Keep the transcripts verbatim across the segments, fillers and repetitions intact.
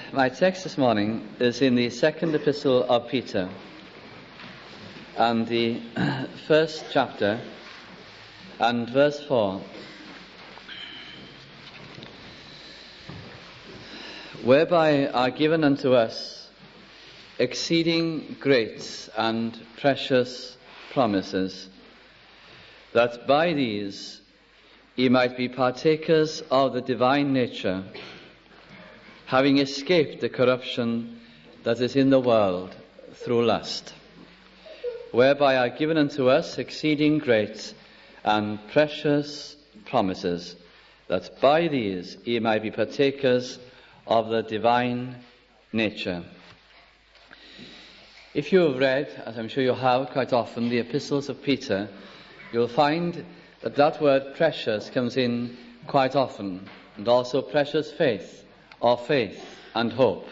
My text this morning is in the second epistle of Peter and the first chapter and verse four. Whereby are given unto us exceeding great and precious promises, that by these ye might be partakers of the divine nature, having escaped the corruption that is in the world through lust. Whereby are given unto us exceeding great and precious promises, that by these ye might be partakers of the divine nature. If you have read, as I'm sure you have quite often, the epistles of Peter, you'll find that that word precious comes in quite often, and also precious faith, or faith and hope.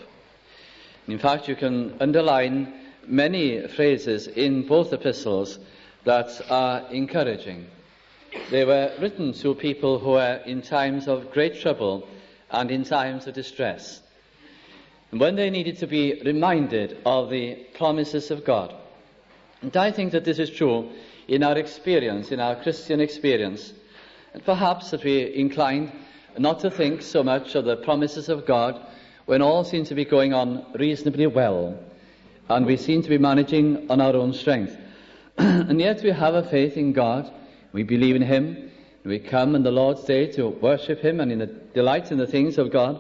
In fact, you can underline many phrases in both epistles that are encouraging. They were written to people who were in times of great trouble and in times of distress, and when they needed to be reminded of the promises of God. And I think that this is true in our experience, in our Christian experience, and perhaps that we're inclined not to think so much of the promises of God when all seems to be going on reasonably well, and we seem to be managing on our own strength. And yet we have a faith in God, we believe in Him, and we come on the Lord's Day to worship Him and in the delight in the things of God.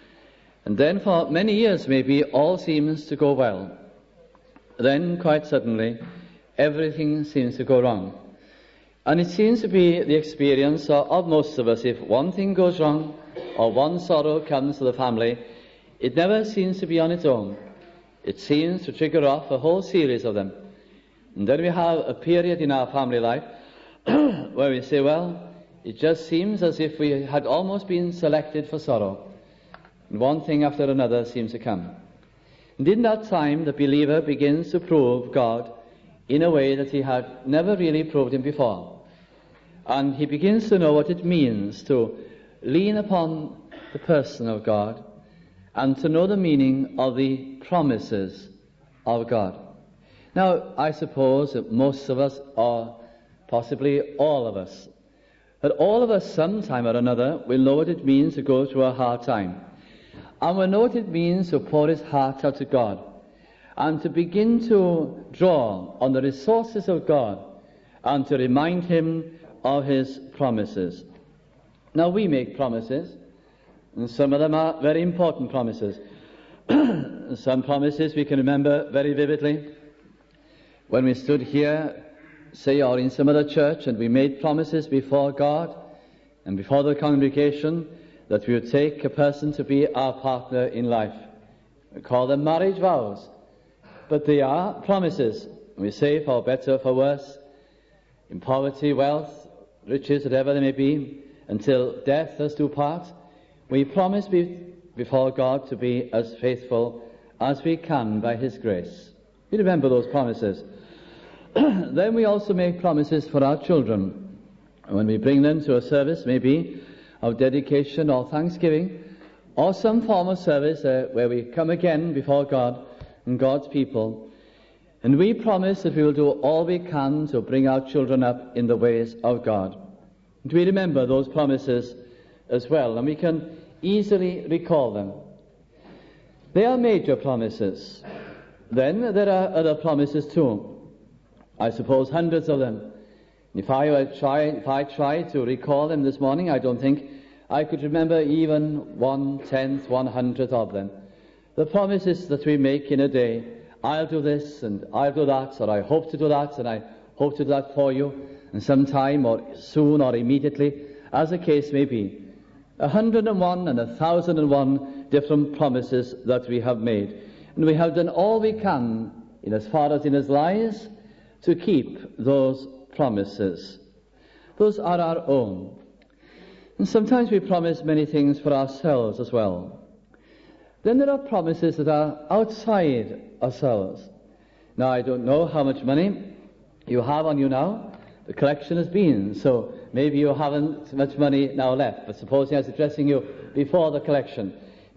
And then for many years maybe all seems to go well. Then quite suddenly everything seems to go wrong. And it seems to be the experience of most of us. If one thing goes wrong or one sorrow comes to the family, it never seems to be on its own. It seems to trigger off a whole series of them. And then we have a period in our family life where we say, well, it just seems as if we had almost been selected for sorrow. And one thing after another seems to come. And in that time, the believer begins to prove God in a way that he had never really proved Him before. And he begins to know what it means to lean upon the person of God and to know the meaning of the promises of God. Now, I suppose that most of us, or possibly all of us, that all of us sometime or another will know what it means to go through a hard time, and will know what it means to pour his heart out to God and to begin to draw on the resources of God and to remind Him of His promises. Now, we make promises, and some of them are very important promises. Some promises we can remember very vividly. When we stood here, say, or in some other church, and we made promises before God and before the congregation that we would take a person to be our partner in life. We call them marriage vows, but they are promises. We say, for better, for worse, in poverty, wealth, riches, whatever they may be, until death us do part. We promise be, before God to be as faithful as we can by His grace. You remember those promises. Then we also make promises for our children. When we bring them to a service, maybe of dedication or thanksgiving, or some form of service uh, where we come again before God and God's people, and we promise that we will do all we can to bring our children up in the ways of God. And we remember those promises as well, and we can easily recall them. They are major promises. Then there are other promises too. I suppose hundreds of them. If I were try, if I tried to recall them this morning, I don't think I could remember even one-tenth, one-hundredth of them. The promises that we make in a day, I'll do this and I'll do that, or I hope to do that and I hope to do that for you, and sometime or soon or immediately, as the case may be. A hundred and one and a thousand and one different promises that we have made. And we have done all we can, in as far as in us lies, to keep those promises. Those are our own. And sometimes we promise many things for ourselves as well. Then there are promises that are outside ourselves. Now, I don't know how much money you have on you now. The collection has been, so maybe you haven't much money now left. But supposing I was addressing you before the collection,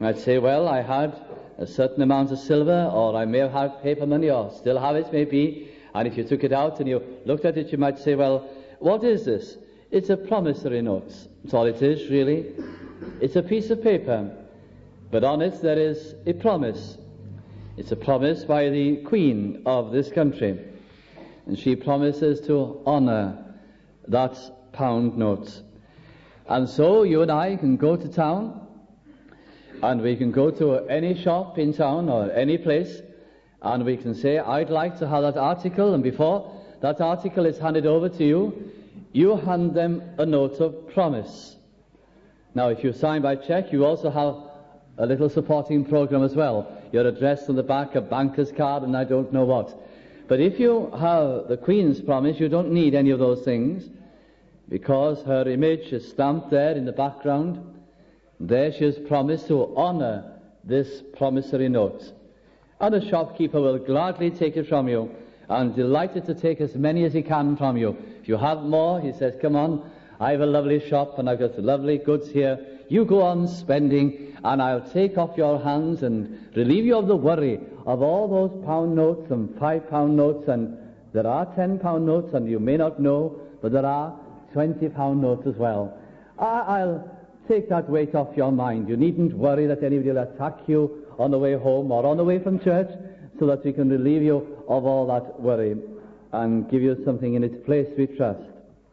You might say, well, I had a certain amount of silver, or I may have had paper money, or still have it, maybe, and if you took it out and you looked at it, you might say, well, what is this? It's a promissory note. That's all it is, really. It's a piece of paper, but on it there is a promise. It's a promise by the Queen of this country, and she promises to honour that pound note. And so you and I can go to town, and we can go to any shop in town or any place, and we can say, I'd like to have that article, and before that article is handed over to you, you hand them a note of promise. Now, if you sign by cheque, you also have a little supporting program as well. Your address on the back, a banker's card, and I don't know what. But if you have the Queen's promise, you don't need any of those things, because her image is stamped there in the background. There she has promised to honour this promissory note. And a shopkeeper will gladly take it from you, and delighted to take as many as he can from you. If you have more, he says, come on, I have a lovely shop, and I've got lovely goods here. You go on spending, and I'll take off your hands and relieve you of the worry of all those pound notes and five-pound notes, and there are ten-pound notes, and you may not know, but there are twenty-pound notes as well. I, I'll take that weight off your mind. You needn't worry that anybody will attack you on the way home or on the way from church, so that we can relieve you of all that worry and give you something in its place we trust.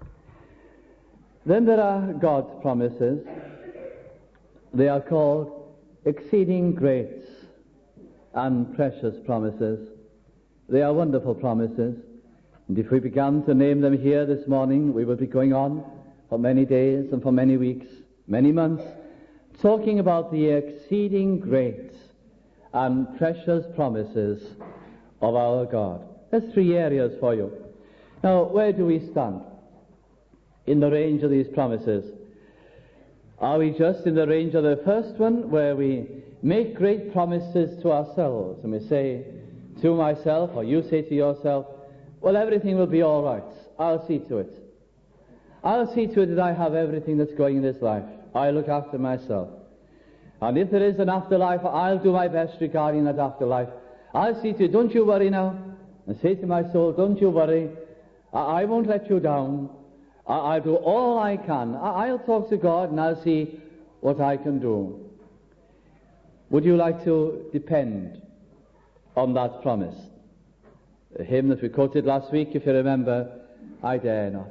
Then there are God's promises. They are called exceeding great and precious promises. They are wonderful promises. And if we began to name them here this morning, we would be going on for many days and for many weeks, many months, talking about the exceeding great and precious promises of our God. There's three areas for you. Now, where do we stand in the range of these promises? Are we just in the range of the first one, where we make great promises to ourselves, and we say to myself, or you say to yourself, well, everything will be all right. I'll see to it. I'll see to it that I have everything that's going in this life. I look after myself. And if there is an afterlife, I'll do my best regarding that afterlife. I'll see to it, don't you worry now. And say to my soul, don't you worry. I, I won't let you down. I, I'll do all I can. I, I'll talk to God, and I'll see what I can do. Would you like to depend on that promise? The hymn that we quoted last week, if you remember, I dare not.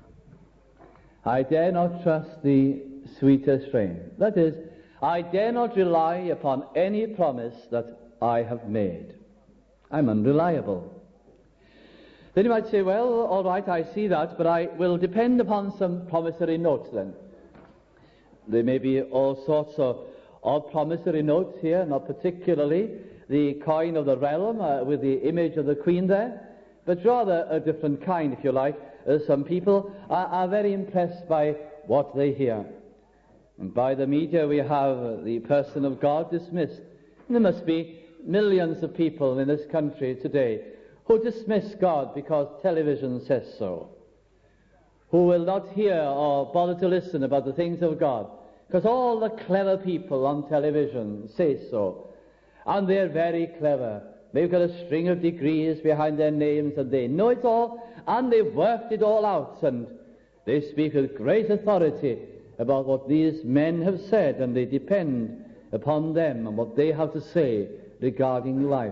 I dare not trust the sweetest frame. That is, I dare not rely upon any promise that I have made. I'm unreliable. Then you might say, well, all right, I see that, but I will depend upon some promissory notes then. There may be all sorts of, of promissory notes here, not particularly the coin of the realm uh, with the image of the Queen there, but rather a different kind, if you like. Uh, some people are, are very impressed by what they hear. And by the media we have the person of God dismissed. And there must be millions of people in this country today who dismiss God because television says so, who will not hear or bother to listen about the things of God because all the clever people on television say so. And they're very clever. They've got a string of degrees behind their names, and they know it all, and they've worked it all out, and they speak with great authority about what these men have said, and they depend upon them and what they have to say regarding life.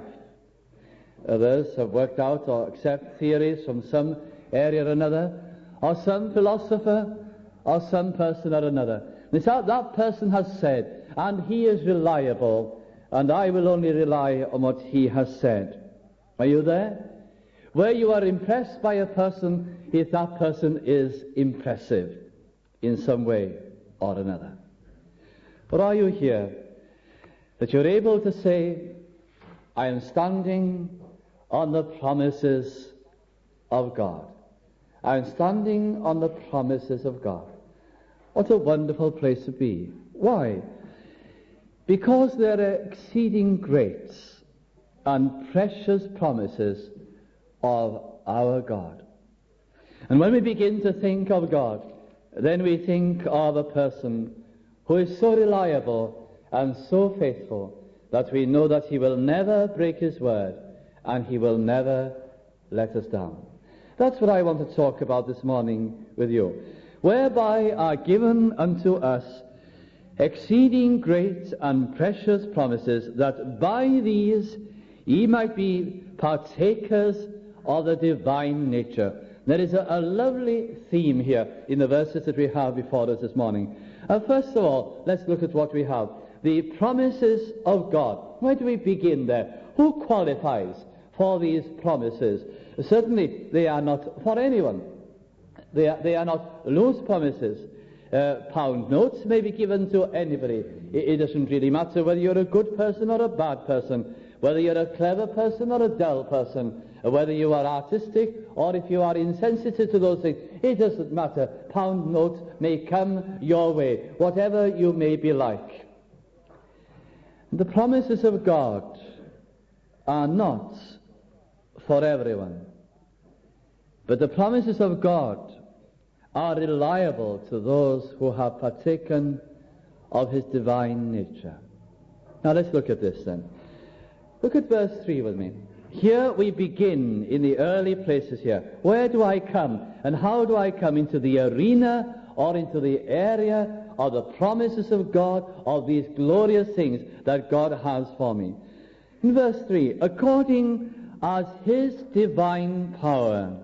Others have worked out or accept theories from some area or another, or some philosopher, or some person or another. And so that person has said, and he is reliable, and I will only rely on what he has said. Are you there? Where you are impressed by a person, if that person is impressive in some way or another. Or are you here that you're able to say, I am standing on the promises of God. I am standing on the promises of God. What a wonderful place to be. Why? Because there are exceeding great and precious promises of our God. And when we begin to think of God, then we think of a person who is so reliable and so faithful that we know that he will never break his word and he will never let us down. That's what I want to talk about this morning with you. Whereby are given unto us exceeding great and precious promises, that by these ye might be partakers of the divine nature. There is a, a lovely theme here in the verses that we have before us this morning. Uh, first of all, let's look at what we have. The promises of God. Where do we begin there? Who qualifies for these promises? Certainly, they are not for anyone. They are, they are not loose promises. Uh, pound notes may be given to anybody. It, it doesn't really matter whether you're a good person or a bad person, whether you're a clever person or a dull person, whether you are artistic or if you are insensitive to those things. It doesn't matter. Pound notes may come your way, whatever you may be like. The promises of God are not for everyone, but the promises of God are reliable to those who have partaken of his divine nature. Now let's look at this then. Look at verse three with me. Here we begin in the early places here. Where do I come and how do I come into the arena or into the area of the promises of God, of these glorious things that God has for me? In verse three, according as his divine power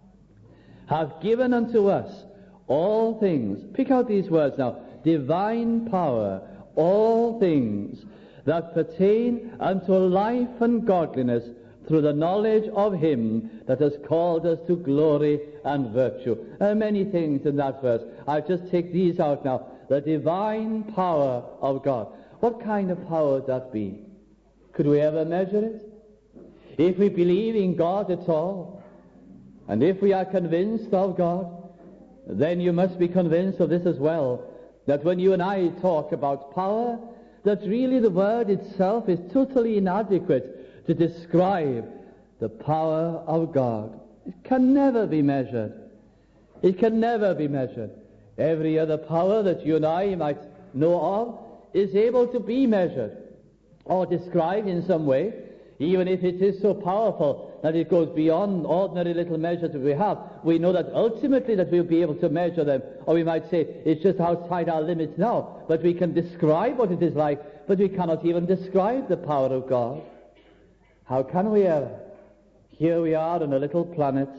hath given unto us all things. Pick out these words now. Divine power, all things that pertain unto life and godliness through the knowledge of him that has called us to glory and virtue. There are many things in that verse. I'll just take these out now. The divine power of God. What kind of power would that be? Could we ever measure it? If we believe in God at all, and if we are convinced of God, then you must be convinced of this as well, that when you and I talk about power, that really the word itself is totally inadequate to describe the power of God. It can never be measured. It can never be measured. Every other power that you and I might know of is able to be measured or described in some way, even if it is so powerful that it goes beyond ordinary little measures that we have. We know that ultimately that we'll be able to measure them, or we might say it's just outside our limits now, but we can describe what it is like, but we cannot even describe the power of God. How can we ever? Here we are on a little planet,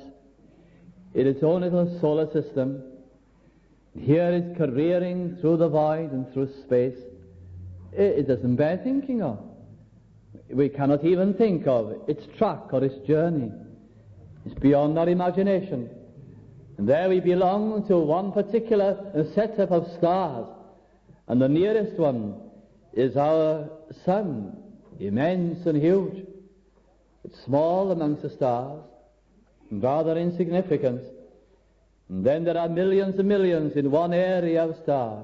in its own little solar system. Here it's careering through the void and through space. It, it doesn't bear thinking of. We cannot even think of its track or its journey. It's beyond our imagination. And there we belong to one particular setup of stars. And the nearest one is our sun, immense and huge. It's small amongst the stars, and rather insignificant. And then there are millions and millions in one area of stars.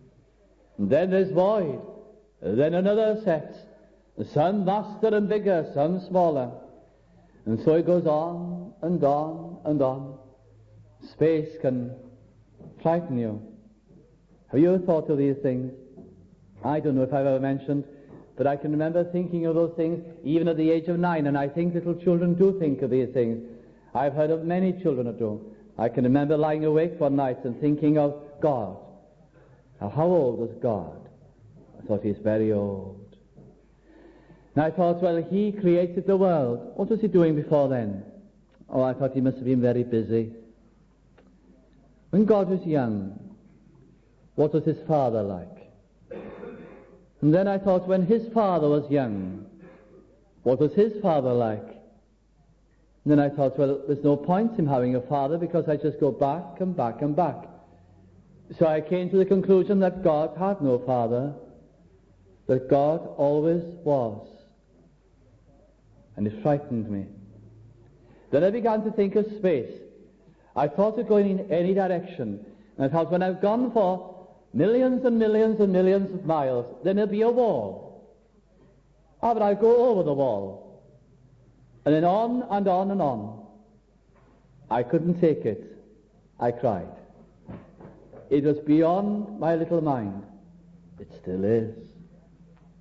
And then there's void. And then another set. Some vaster and bigger, some smaller. And so it goes on and on and on. Space can frighten you. Have you ever thought of these things? I don't know if I've ever mentioned, but I can remember thinking of those things even at the age of nine, and I think little children do think of these things. I've heard of many children that do. I can remember lying awake one night and thinking of God. Now, how old was God? I thought he's very old. And I thought, well, he created the world. What was he doing before then? Oh, I thought he must have been very busy. When God was young, what was his father like? And then I thought, when his father was young, what was his father like? And then I thought, well, there's no point in having a father because I just go back and back and back. So I came to the conclusion that God had no father, that God always was. And it frightened me. Then I began to think of space. I thought of going in any direction. And I thought, when I've gone for millions and millions and millions of miles, then there'll be a wall. Ah, but I'll go over the wall. And then on and on and on. I couldn't take it. I cried. It was beyond my little mind. It still is.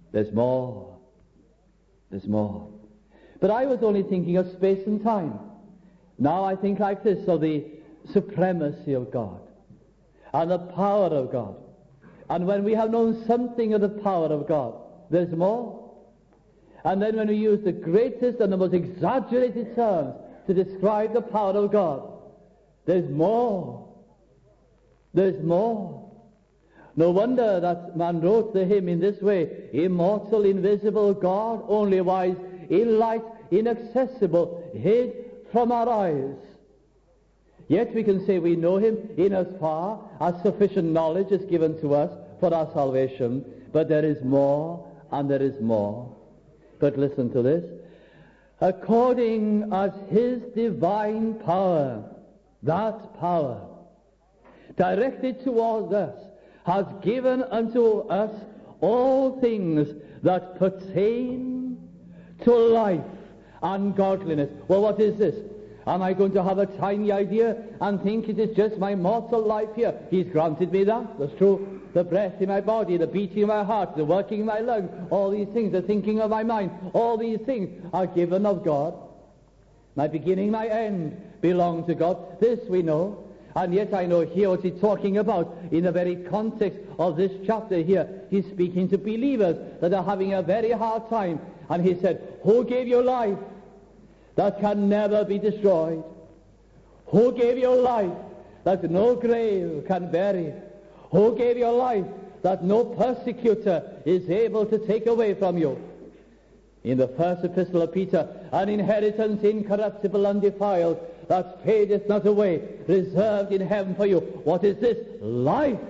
There's more. There's more. But I was only thinking of space and time. Now I think like this, of the supremacy of God and the power of God. And when we have known something of the power of God, there's more. And then when we use the greatest and the most exaggerated terms to describe the power of God, there's more. There's more. No wonder that man wrote the hymn in this way: immortal, invisible God, only wise, in light, inaccessible, hid from our eyes. Yet we can say we know him in as far as sufficient knowledge is given to us for our salvation. But there is more, and there is more. But listen to this. According as his divine power, that power, directed towards us, has given unto us all things that pertain to life and godliness. Well, what is this? Am I going to have a tiny idea and think it is just my mortal life here? He's granted me that. That's true. The breath in my body, the beating of my heart, the working of my lungs, all these things, the thinking of my mind, all these things are given of God. My beginning, my end belong to God. This we know. And yet I know here what he's talking about in the very context of this chapter here. He's speaking to believers that are having a very hard time. And he said, who gave you life that can never be destroyed? Who gave you life that no grave can bury? Who gave you life that no persecutor is able to take away from you? In the first epistle of Peter, an inheritance incorruptible, undefiled, that fadeth not away, reserved in heaven for you. What is this? Life.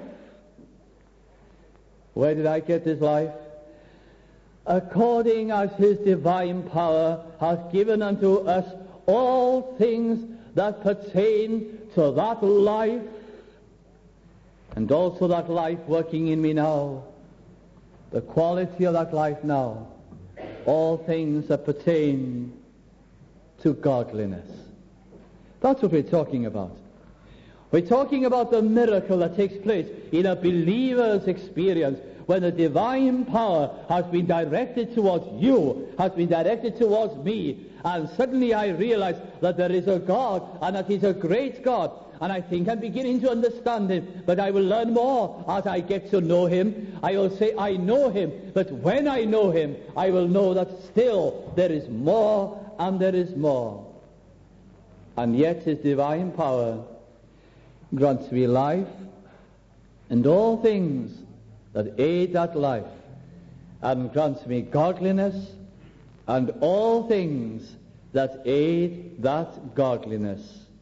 Where did I get this life? According as his divine power hath given unto us all things that pertain to that life, and also that life working in me now, the quality of that life now, all things that pertain to godliness. That's what we're talking about. We're talking about the miracle that takes place in a believer's experience when the divine power has been directed towards you, has been directed towards me, and suddenly I realize that there is a God, and that he's a great God, and I think I'm beginning to understand him, but I will learn more as I get to know him. I will say I know him, but when I know him, I will know that still there is more and there is more. And yet his divine power grants me life and all things that aid that life, and grants me godliness and all things that aid that godliness.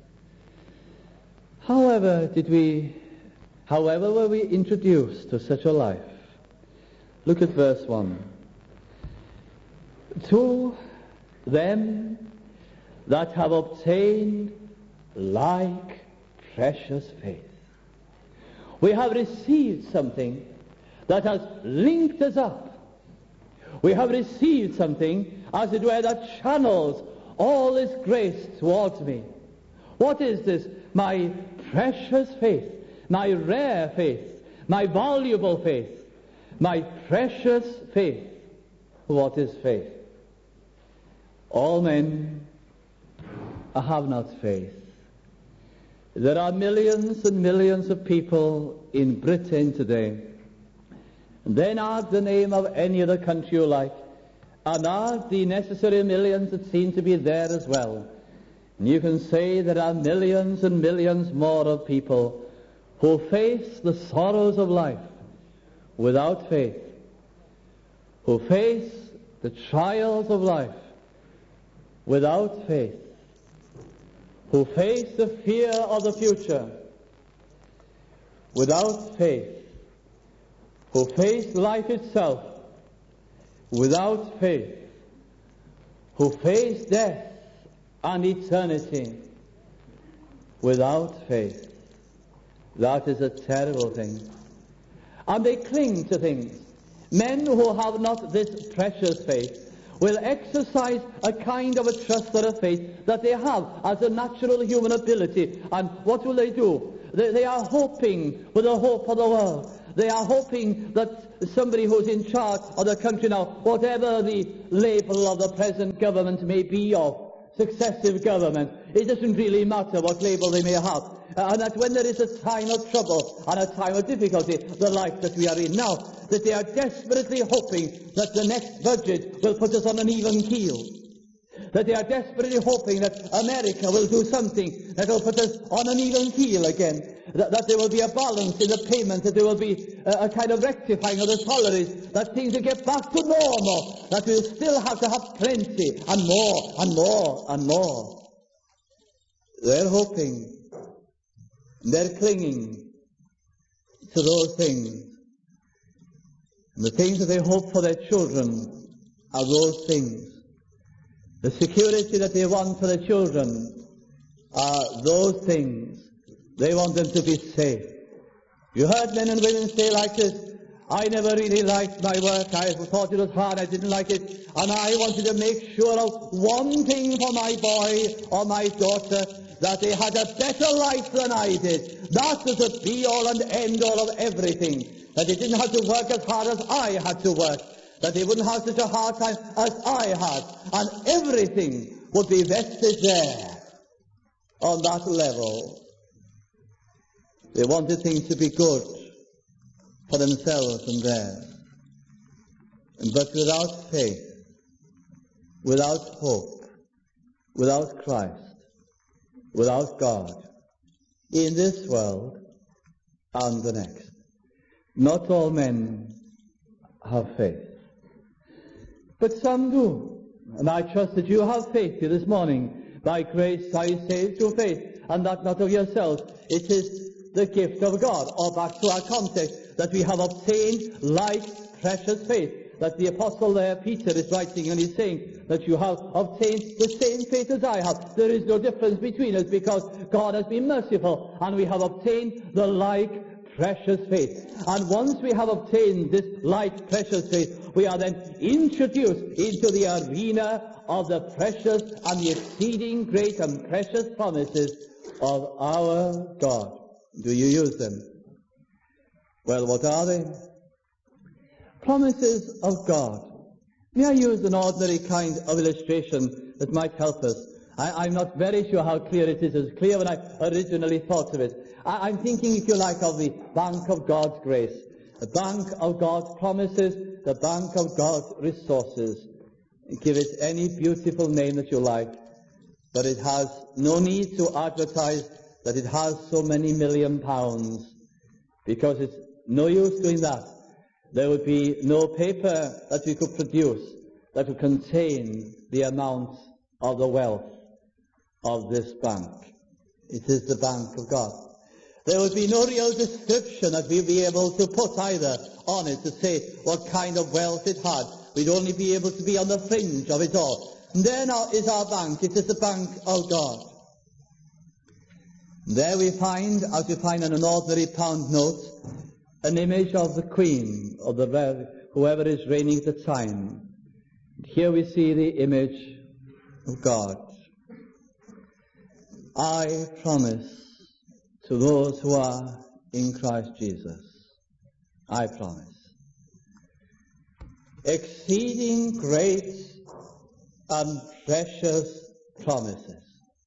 However did we, however were we introduced to such a life? Look at verse one. To them that have obtained like precious faith. We have received something that has linked us up. We have received something, as it were, that channels all this grace towards me. What is this? My precious faith, my rare faith, my valuable faith, my precious faith. What is faith? All men have not faith. There are millions and millions of people in Britain today. Then add the name of any other country you like, and add the necessary millions that seem to be there as well. And you can say there are millions and millions more of people who face the sorrows of life without faith, who face the trials of life without faith, who face the fear of the future without faith, who face life itself without faith, who face death and eternity without faith. That is a terrible thing. And they cling to things. Men who have not this precious faith will exercise a kind of a trust or a faith that they have as a natural human ability. And what will they do? They, they are hoping with the hope of the world They are hoping that somebody who's in charge of the country now, whatever the label of the present government may be, of successive government, it doesn't really matter what label they may have. Uh, and that when there is a time of trouble and a time of difficulty, the life that we are in now, that they are desperately hoping that the next budget will put us on an even keel. That they are desperately hoping that America will do something that will put us on an even keel again. That, that there will be a balance in the payment, that there will be a, a kind of rectifying of the salaries, that things will get back to normal, that we'll still have to have plenty and more and more and more. They're hoping, they're clinging to those things. And the things that they hope for their children are those things. The security that they want for their children are those things. They want them to be safe. You heard men and women say like this, I never really liked my work. I thought it was hard. I didn't like it. And I wanted to make sure of one thing for my boy or my daughter, that they had a better life than I did. That was the be-all and end-all of everything. That they didn't have to work as hard as I had to work. That they wouldn't have such a hard time as I had. And everything would be vested there on that level. They wanted things to be good for themselves and theirs. But without faith, without hope, without Christ, without God, in this world and the next, not all men have faith. But some do. And I trust that you have faith here this morning. By grace are you saved through faith, and that not of yourselves. It is the gift of God. Or back to our context, that we have obtained like precious faith. That the apostle there, Peter, is writing, and he's saying that you have obtained the same faith as I have. There is no difference between us, because God has been merciful, and we have obtained the like precious faith. And once we have obtained this like precious faith, we are then introduced into the arena of the precious and the exceeding great and precious promises of our God. Do you use them? Well, what are they? Promises of God. May I use an ordinary kind of illustration that might help us? I, I'm not very sure how clear it is, as clear when I originally thought of it. I, I'm thinking, if you like, of the bank of God's grace, the bank of God's promises, the bank of God's resources. Give it any beautiful name that you like, but it has no need to advertise that it has so many million pounds, because it's no use doing that. There would be no paper that we could produce that would contain the amount of the wealth of this bank. It is the bank of God. There would be no real description that we'd be able to put either on it to say what kind of wealth it had. We'd only be able to be on the fringe of it all. And there now is our bank. It is the bank of God. There we find, as we find on an ordinary pound note, an image of the Queen, or the whoever is reigning at the time. Here we see the image of God. I promise to those who are in Christ Jesus, I promise, exceeding great and precious promises.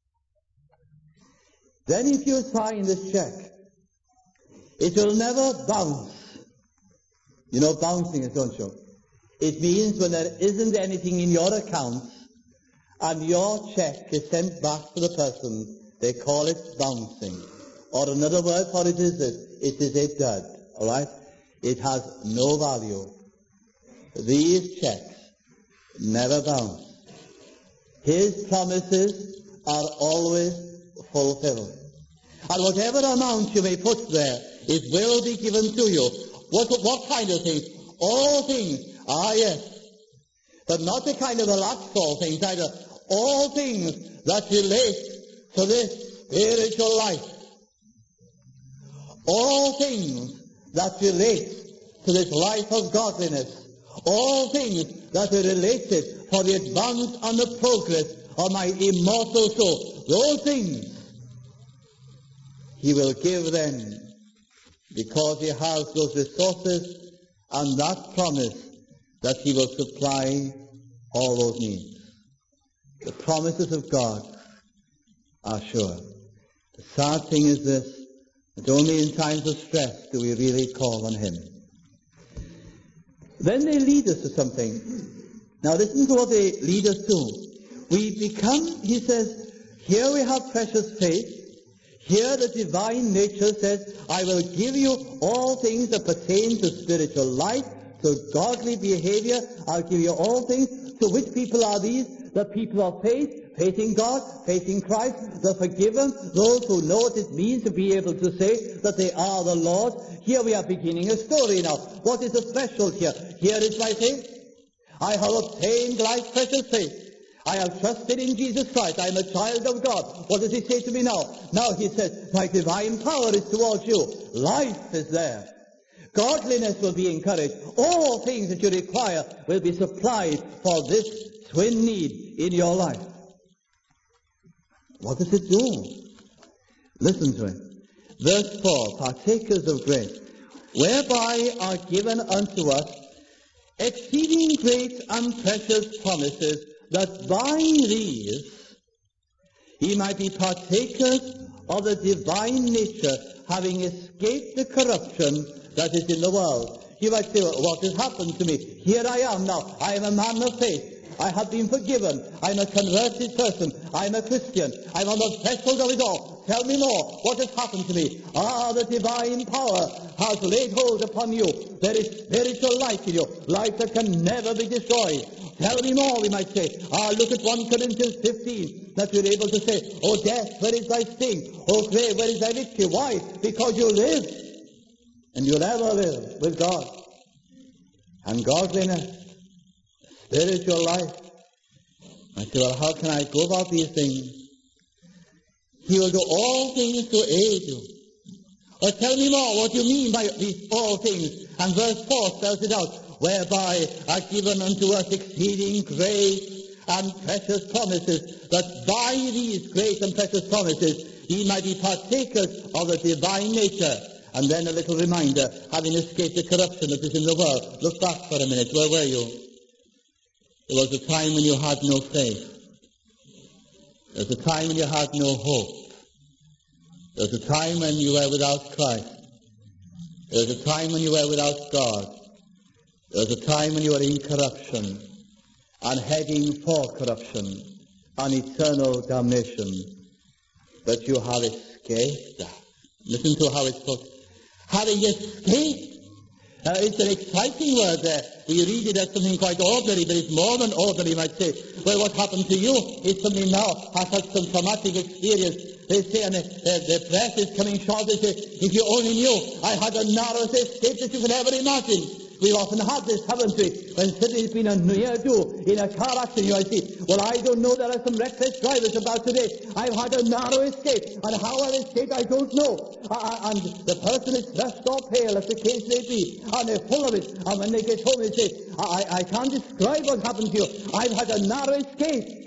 Then if you sign this check, it will never bounce. You know bouncing is, don't you? It means when there isn't anything in your account and your check is sent back to the person, they call it bouncing. Or another word for it is this, it is a dud, all right? It has no value. These checks never bounce. His promises are always fulfilled. And whatever amount you may put there, it will be given to you. What, what kind of things? All things. Ah, yes. But not the kind of relaxed all things either. All things that relate to this spiritual life. All things that relate to this life of godliness. All things that are related for the advance and the progress of my immortal soul. Those things He will give them because he has those resources and that promise that he will supply all those needs. The promises of God are sure. The sad thing is this, that only in times of stress do we really call on him. Then they lead us to something. Now listen to what they lead us to. We become, he says, here we have precious faith. Here the divine nature says, I will give you all things that pertain to spiritual life, to godly behavior. I'll give you all things. So which people are these? The people of faith, faith in God, faith in Christ, the forgiven, those who know what it means to be able to say that they are the Lord. Here we are beginning a story now. What is the threshold here? Here is my faith. I have obtained like precious faith. I have trusted in Jesus Christ. I am a child of God. What does he say to me now? Now he says, my divine power is towards you. Life is there. Godliness will be encouraged. All things that you require will be supplied for this twin need in your life. What does it do? Listen to it. Verse four, partakers of grace, whereby are given unto us exceeding great and precious promises, that by these ye might be partakers of the divine nature, having escaped the corruption that is in the world. You might say, well, what has happened to me? Here I am now. I am a man of faith. I have been forgiven. I am a converted person. I am a Christian. I am on the threshold of it all. Tell me more. What has happened to me? Ah, the divine power has laid hold upon you. There is spiritual life in you, life that can never be destroyed. Tell me more, we might say. Ah, look at First Corinthians fifteen, that we're able to say, O death, where is thy sting? O grave, where is thy victory? Why? Because you live, and you'll ever live with God. And godliness, spiritual life. I say, well, how can I go about these things? He will do all things to aid you. Or tell me more what you mean by these all things. And verse four spells it out. Whereby are given unto us exceeding great and precious promises, that by these great and precious promises ye might be partakers of the divine nature. And then a little reminder, having escaped the corruption that is in the world. Look back for a minute. Where were you? There was a time when you had no faith. There was a time when you had no hope. There was a time when you were without Christ. There was a time when you were without God. There was a time when you were in corruption and heading for corruption and eternal damnation. But you have escaped that. Listen to how it's put. Having escaped. Uh, it's an exciting word there. We read it as something quite ordinary, but it's more than ordinary, you might say. Well, what happened to you is somebody now has had some traumatic experience. They say, and the, the, the breath is coming short. They say, if you only knew, I had the narrowest escape that you could ever imagine. We've often had this, haven't we? When somebody's been a near-do in a car accident, you might say, well, I don't know, there are some reckless drivers about today. I've had a narrow escape, and how I escaped, I don't know. Uh, and the person is flushed or pale, as the case may be, and they're full of it. And when they get home, they say, I, I can't describe what happened to you. I've had a narrow escape.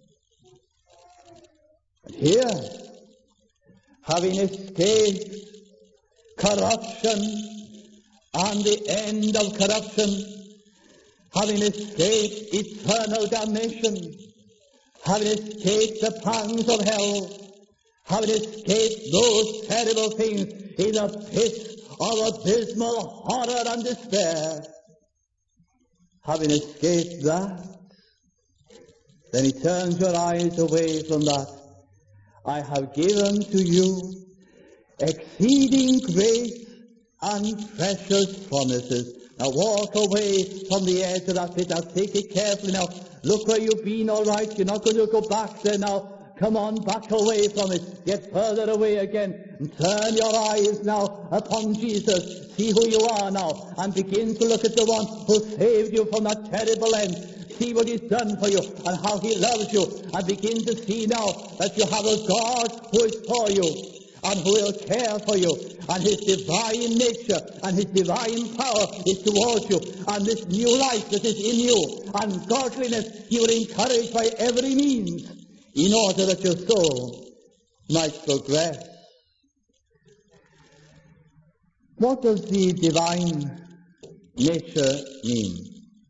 And here, having escaped corruption, and the end of corruption, having escaped eternal damnation, having escaped the pangs of hell, having escaped those terrible things in the pit of abysmal horror and despair, having escaped that, then he turns your eyes away from that. I have given to you exceeding grace and precious promises. Now walk away from the edge of that pit. Now take it carefully now. Look where you've been, all right. You're not going to go back there now. Come on, back away from it. Get further away again. And turn your eyes now upon Jesus. See who you are now. And begin to look at the one who saved you from that terrible end. See what he's done for you and how he loves you. And begin to see now that you have a God who is for you and who will care for you, and his divine nature and his divine power is towards you, and this new life that is in you, and godliness you will encourage by every means, in order that your soul might progress. What does the divine nature mean?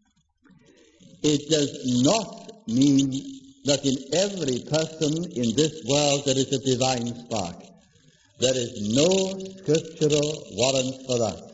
It does not mean that in every person in this world there is a divine spark. There is no scriptural warrant for that.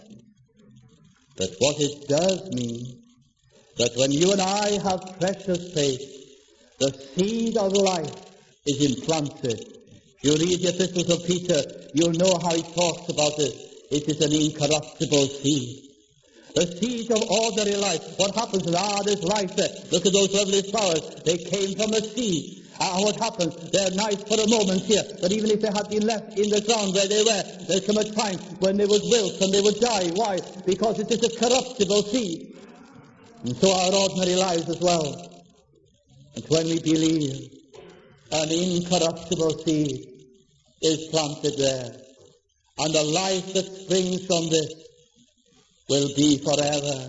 But what it does mean, that when you and I have precious faith, the seed of life is implanted. If you read the epistles of Peter, you'll know how he talks about it. It is an incorruptible seed. The seed of ordinary life. What happens is, ah, there's life there. Look at those lovely flowers. They came from a seed. Ah, what happens? They're nice for a moment here, but even if they had been left in the ground where they were, there'll come a time when they would wilt and they would die. Why? Because it is a corruptible seed. And so our ordinary lives as well. And when we believe, an incorruptible seed is planted there. And the life that springs from this will be forever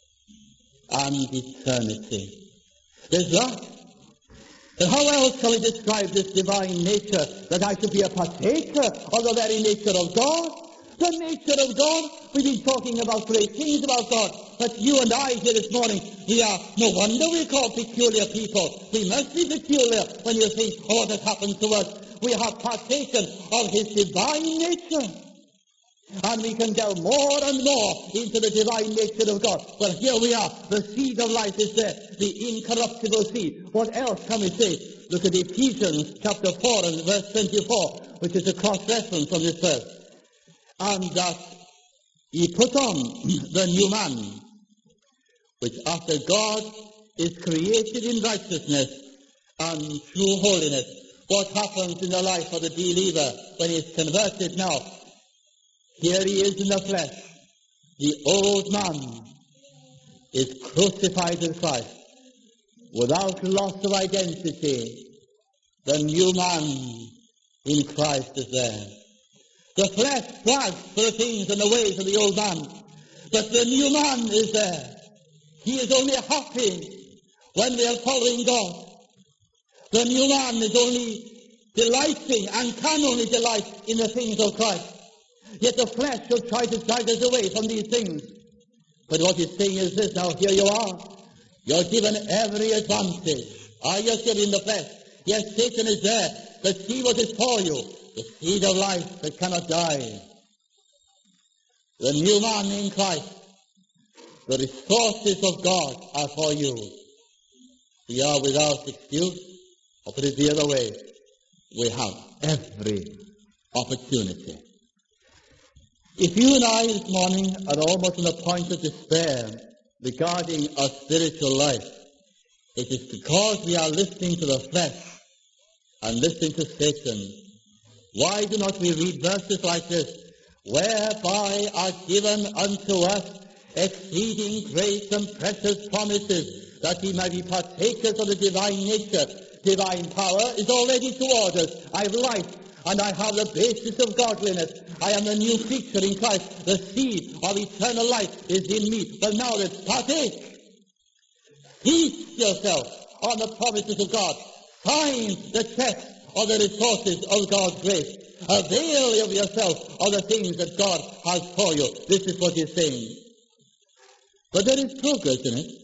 and eternity. There's that. And how else shall I describe this divine nature, that I should be a partaker of the very nature of God? The nature of God. We've been talking about great things about God, but you and I here this morning, we are, no wonder we're called peculiar people. We must be peculiar when you think, oh, what has happened to us. We have partaken of his divine nature. And we can delve more and more into the divine nature of God. Well, here we are. The seed of life is there. The incorruptible seed. What else can we say? Look at Ephesians chapter four and verse twenty-four, which is a cross-reference from this verse. And that ye put on the new man, which after God is created in righteousness and true holiness. What happens in the life of the believer when he is converted now? Here he is in the flesh. The old man is crucified with Christ. Without loss of identity, the new man in Christ is there. The flesh flags for the things and the ways of the old man, but the new man is there. He is only happy when we are following God. The new man is only delighting and can only delight in the things of Christ. Yet the flesh will try to drag us away from these things. But what he's saying is this, now here you are. You're given every advantage. Are you still in the flesh? Yes, Satan is there, but see what is for you. The seed of life that cannot die. The new man in Christ. The resources of God are for you. We are without excuse, or put it the other way, we have every opportunity. If you and I this morning are almost on the point of despair regarding our spiritual life, it is because we are listening to the flesh and listening to Satan. Why do not we read verses like this? Whereby are given unto us exceeding great and precious promises, that we may be partakers of the divine nature. Divine power is already toward us. I have life, and I have the basis of godliness. I am a new creature in Christ. The seed of eternal life is in me. Well, now let's partake. Feast yourself on the promises of God. Sign the chest of the resources of God's grace. Avail of yourself of the things that God has for you. This is what he's saying. But there is progress in it.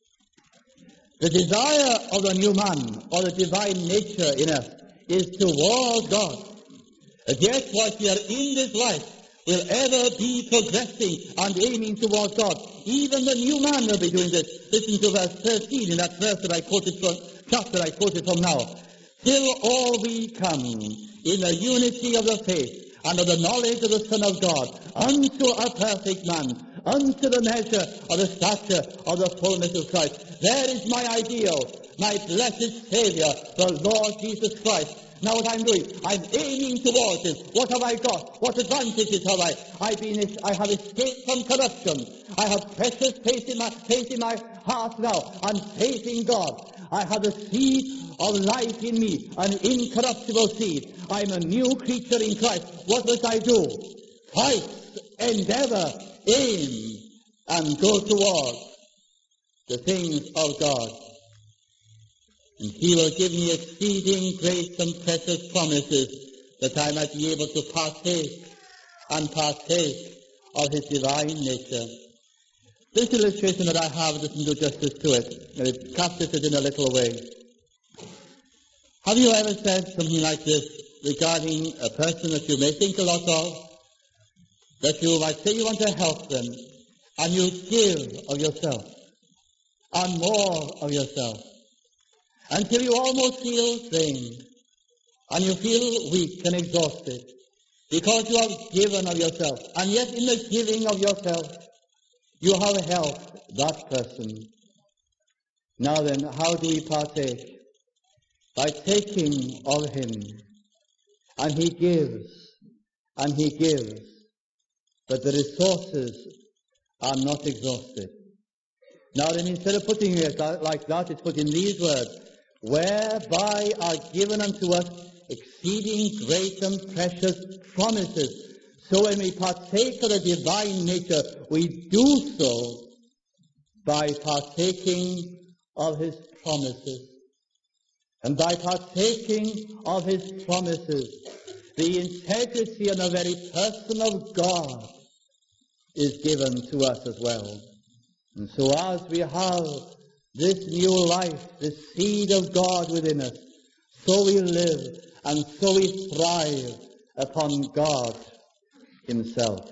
The desire of the new man, or the divine nature in us, is toward God. And yet, whilst we are in this life, will ever be progressing and aiming towards God. Even the new man will be doing this. Listen to verse thirteen in that verse that I quoted from, chapter I quoted from now. Till all we come in the unity of the faith and of the knowledge of the Son of God, unto a perfect man, unto the measure of the stature of the fullness of Christ. There is my ideal, my blessed Savior, the Lord Jesus Christ. Now what I'm doing, I'm aiming towards it. What have I got? What advantages have I? I've been, I have escaped from corruption. I have precious faith in my, faith in my heart now, and faith in God. I have the seed of life in me, an incorruptible seed. I'm a new creature in Christ. What must I do? Fight, endeavor, aim, and go towards the things of God. And he will give me exceeding great and precious promises, that I might be able to partake and partake of his divine nature. This illustration that I have doesn't do justice to it, and it captures it in a little way. Have you ever said something like this regarding a person that you may think a lot of, that you might say you want to help them, and you give of yourself, and more of yourself, until you almost feel drained, and you feel weak and exhausted, because you have given of yourself, and yet in the giving of yourself, you have helped that person. Now then, how do we partake? By taking of him, and he gives, and he gives, but the resources are not exhausted. Now then, instead of putting it like that, it's put in these words, whereby are given unto us exceeding great and precious promises. So when we partake of the divine nature, we do so by partaking of his promises. And by partaking of his promises, the integrity and the very person of God is given to us as well. And so as we have this new life, this seed of God within us, so we live and so we thrive upon God himself.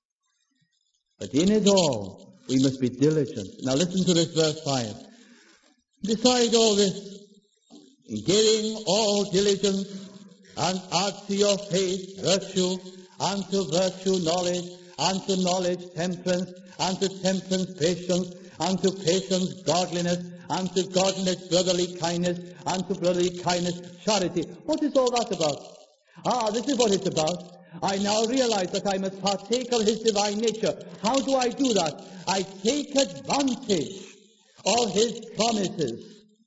But in it all, we must be diligent. Now listen to this verse five. Besides all this, in giving all diligence, and add to your faith virtue, and to virtue knowledge, and to knowledge temperance, and to temperance patience, and to patience godliness, and to godliness brotherly kindness, and to brotherly kindness charity. What is all that about? Ah, this is what it's about. I now realize that I must partake of his divine nature. How do I do that? I take advantage of his promises.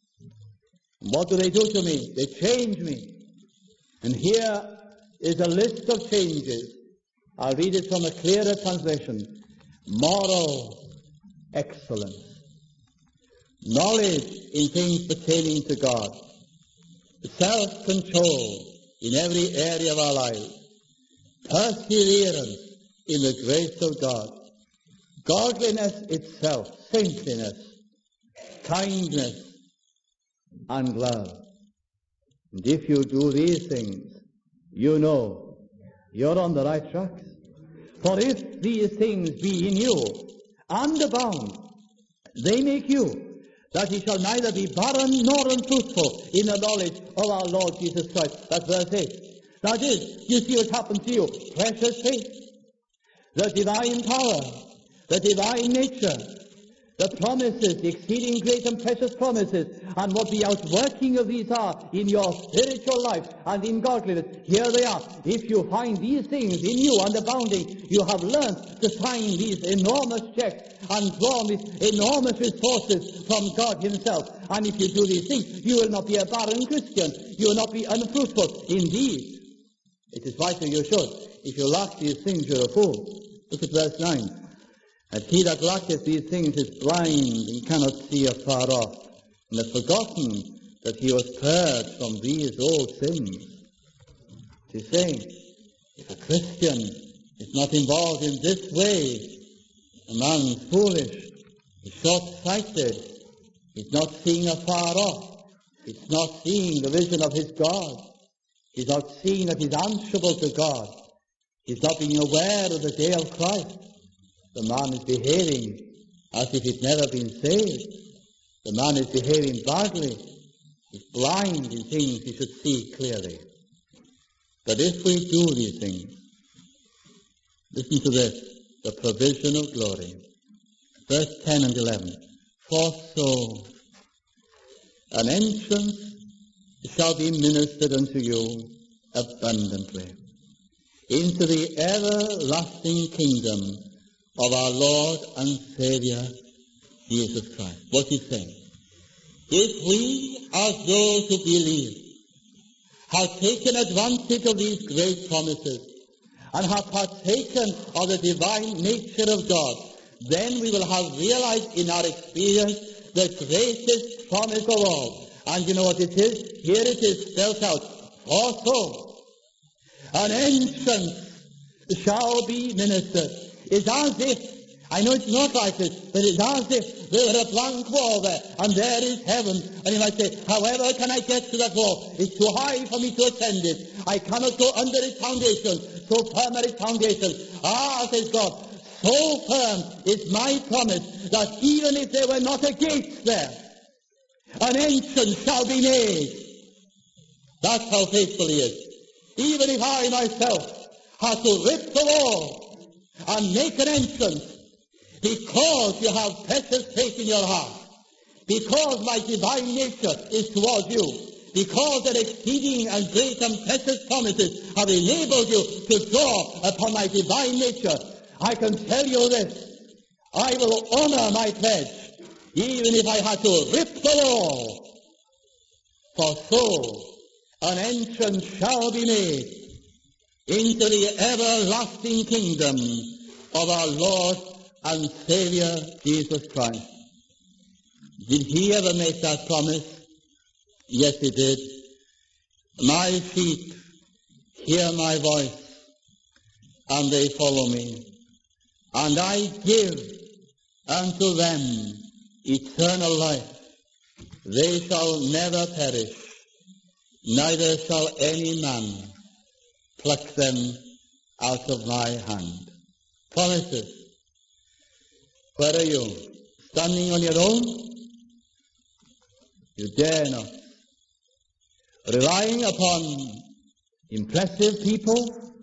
What do they do to me? They change me. And here is a list of changes. I'll read it from a clearer translation. Moral excellence. Knowledge in things pertaining to God. Self-control in every area of our lives. Perseverance in the grace of God. Godliness itself. Saintliness. Kindness. And love. And if you do these things, you know you're on the right tracks. For if these things be in you and abound, they make you that ye shall neither be barren nor unfruitful in the knowledge of our Lord Jesus Christ. That's verse eight. That is, you see what happens to you. Precious faith, the divine power, the divine nature, the promises, the exceeding great and precious promises, and what the outworking of these are in your spiritual life and in godliness. Here they are. If you find these things in you and abounding, you have learned to sign these enormous checks and draw these enormous resources from God himself. And if you do these things, you will not be a barren Christian. You will not be unfruitful. Indeed, it is vital you should. If you lack these things, you're a fool. Look at verse nine. And he that lacketh these things is blind and cannot see afar off, and hath forgotten that he was purged from these old sins. It is saying, if a Christian is not involved in this way, a man's foolish, he's short-sighted, he's not seeing afar off, he's not seeing the vision of his God, he's not seeing that he's answerable to God, he's not being aware of the day of Christ. The man is behaving as if he'd never been saved. The man is behaving badly. He's blind in things he should see clearly. But if we do these things, listen to this, the provision of glory. Verse ten and eleven. For so an entrance shall be ministered unto you abundantly into the everlasting kingdom of our Lord and Savior, Jesus Christ. What's he saying? If we, as those who believe, have taken advantage of these great promises and have partaken of the divine nature of God, then we will have realized in our experience the greatest promise of all. And you know what it is? Here it is spelled out. For so, an entrance shall be ministered It's as if, I know it's not like this, but it's as if there were a blank wall there, and there is heaven. And you might say, however can I get to that wall? It's too high for me to ascend it. I cannot go under its foundation. So firm are its foundation. Ah, says God, so firm is my promise that even if there were not a gate there, an entrance shall be made. That's how faithful he is. Even if I myself had to rip the wall and make an entrance, because you have precious faith in your heart, because my divine nature is towards you, because their exceeding and great and precious promises have enabled you to draw upon my divine nature, I can tell you this, I will honor my pledge, even if I had to rip the wall. For so an entrance shall be made into the everlasting kingdom of our Lord and Savior Jesus Christ. Did he ever make that promise? Yes, he did. My sheep hear my voice, and they follow me. And I give unto them eternal life. They shall never perish, neither shall any man pluck them out of my hand. Promises. Where are you? Standing on your own? You dare not. Relying upon impressive people?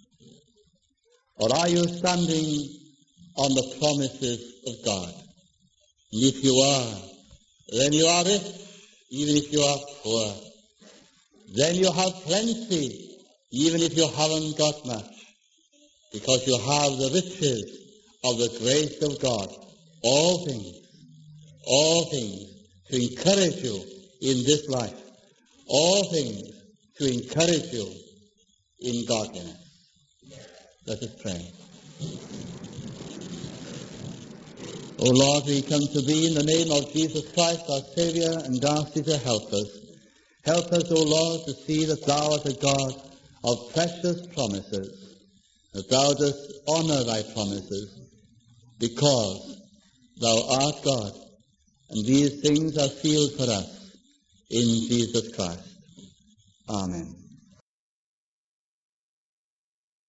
Or are you standing on the promises of God? And if you are, then you are rich, even if you are poor. Then you have plenty, even if you haven't got much, because you have the riches of the grace of God. All things, all things to encourage you in this life. All things to encourage you in godliness. Let us pray. O Lord, we come to Thee in the name of Jesus Christ, our Saviour, and ask Thee to help us. Help us, O Lord, to see that Thou art a God of precious promises, that Thou dost honor Thy promises, because Thou art God, and these things are sealed for us in Jesus Christ. Amen.